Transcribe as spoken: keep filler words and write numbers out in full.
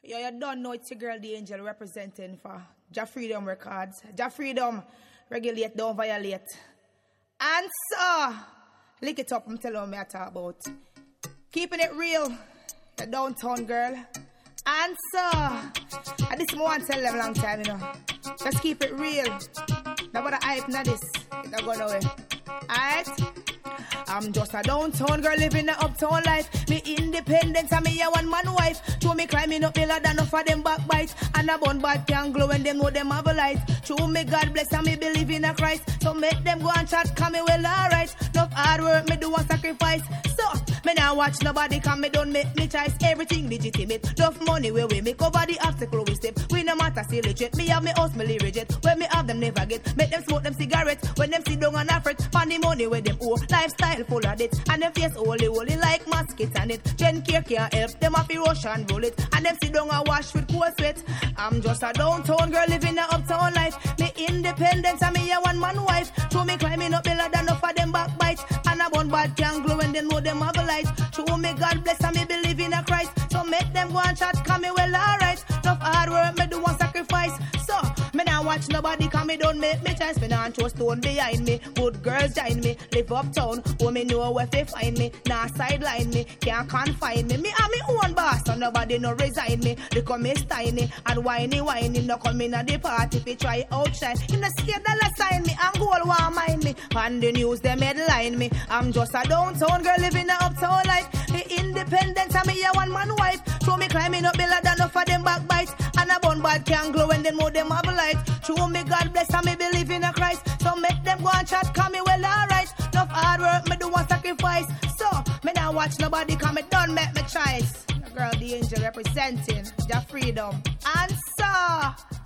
Yo, you don't know it's your girl, the Angel, representing for Ja Freedom Records. Ja Freedom, regulate, don't violate. And so, lick it up, I'm telling me I talk about. Keeping it real, the downtown girl. And so, I this I want to tell them long time, you know. Just keep it real. Nobody hype, not this. It's not going nowhere. Alright? I'm just a downtown girl living the uptown life. Me independent and me a one man wife. True me climbing up the ladder, enough of them backbite. And a bun bad can glow when them know them have a light. True me God bless and me believe in a Christ. So make them go and chat, come me well alright. Enough hard work, me do a sacrifice. So, me now watch nobody come, me don't make me choice. Everything legitimate. Enough money where we make over the obstacle we step. We no matter still legit. Me have me house, me legit. When me have them never get. Make them smoke them cigarettes. When them sit down and afraid. Find the money where them owe. Lifestyle full of it, and them face holy holy like mosquito on it. Gen care can't help them happy rush and roll it, and them sit down and wash with cold sweat. I'm just a downtown girl living a uptown life. Me independent and me a one man wife. Through me climbing up the ladder, enough of them backbite, and a bun bad can glow when they know them have a light. Through me God bless and me believe in a Christ. So make them go and chat, come me well alright. Enough hard work, me do one sacrifice. So me now watch nobody come, me don't make me choice. Me now throw stone behind me. Good girls join me, live uptown. Oh, me know where they find me. Nah sideline me, can't confine me. Me am me own boss, so nobody no resign me. They come me tiny and whiny whiny. No come in at the party if you try outshine. In the scared dollar sign me, and goal want mind me. On the news them headline me. I'm just a downtown girl living a uptown life. Me independent and me a one man wife. So me climbing up the ladder, enough of them backbite. And a bun bad can glow when they know them have a light. True me God bless and me believe in a Christ. So make them go and chat, come me well alright. Enough hard work, me do one sacrifice. So me now watch nobody come, me don't make me choice. The girl, the Angel representing Ja Freedom. And so